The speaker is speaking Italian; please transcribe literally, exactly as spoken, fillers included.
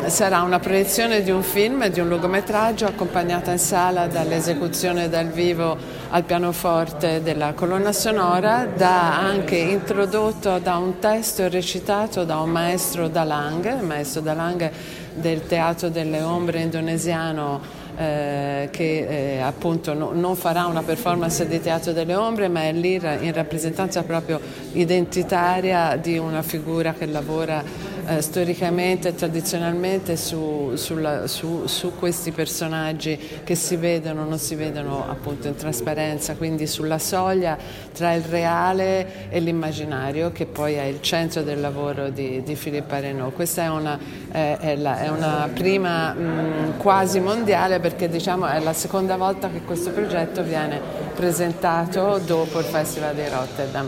sarà una proiezione di un film, di un lungometraggio accompagnata in sala dall'esecuzione dal vivo al pianoforte della colonna sonora, da anche introdotto da un testo recitato da un maestro Dalang, il maestro Dalang del Teatro delle Ombre indonesiano, Eh, che eh, appunto no, non farà una performance di Teatro delle Ombre, ma è lì in rappresentanza proprio identitaria di una figura che lavora eh, storicamente e tradizionalmente su, sulla, su, su questi personaggi che si vedono, non si vedono appunto in trasparenza, quindi sulla soglia tra il reale e l'immaginario, che poi è il centro del lavoro di, di Philippe Renaud. Questa è una, è, è la, è una prima mh, quasi mondiale, perché diciamo è la seconda volta che questo progetto viene presentato dopo il Festival di Rotterdam.